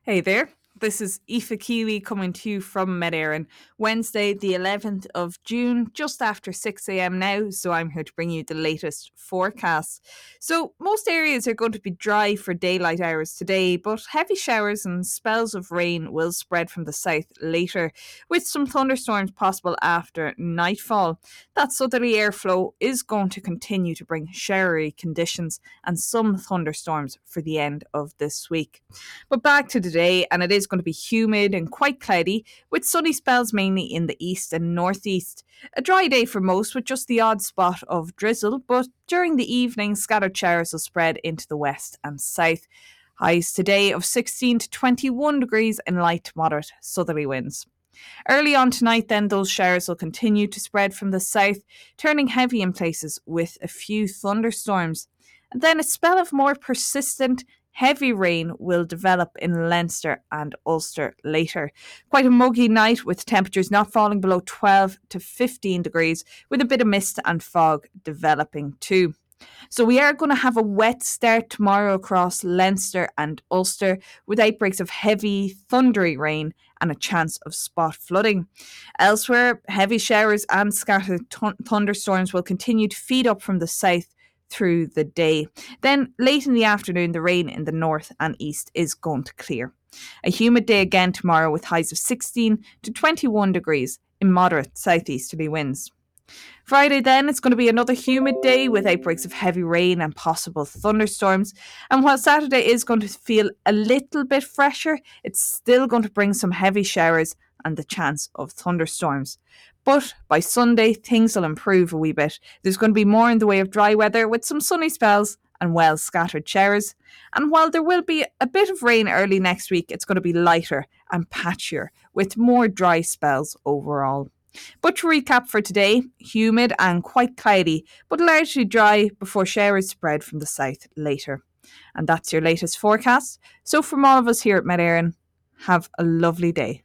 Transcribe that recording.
Hey there. This is Aoife Keeley coming to you from Medarin, Wednesday, the 11th of June, just after 6 a.m. now. So I'm here to bring you the latest forecast. So, most areas are going to be dry for daylight hours today, but heavy showers and spells of rain will spread from the south later, with some thunderstorms possible after nightfall. That southerly airflow is going to continue to bring showery conditions and some thunderstorms for the end of this week. But back to today, and it is going to be humid and quite cloudy, with sunny spells mainly in the east and northeast. A dry day for most, with just the odd spot of drizzle, but during the evening, scattered showers will spread into the west and south. Highs today of 16 to 21 degrees in light to moderate southerly winds. Early on tonight, then, those showers will continue to spread from the south, turning heavy in places with a few thunderstorms. And then a spell of more persistent, heavy rain will develop in Leinster and Ulster later. Quite a muggy night with temperatures not falling below 12 to 15 degrees, with a bit of mist and fog developing too. So we are going to have a wet start tomorrow across Leinster and Ulster, with outbreaks of heavy, thundery rain and a chance of spot flooding. Elsewhere, heavy showers and scattered thunderstorms will continue to feed up from the south through the day. Then, late in the afternoon, the rain in the north and east is going to clear. A humid day again tomorrow with highs of 16 to 21 degrees in moderate southeasterly winds. Friday, then, it's going to be another humid day with outbreaks of heavy rain and possible thunderstorms. And while Saturday is going to feel a little bit fresher, it's still going to bring some heavy showers and the chance of thunderstorms. But by Sunday, things will improve a wee bit. There's going to be more in the way of dry weather with some sunny spells and well scattered showers. And while there will be a bit of rain early next week, it's going to be lighter and patchier with more dry spells overall. But to recap for today, humid and quite cloudy, but largely dry before showers spread from the south later. And that's your latest forecast. So from all of us here at Medarin, have a lovely day.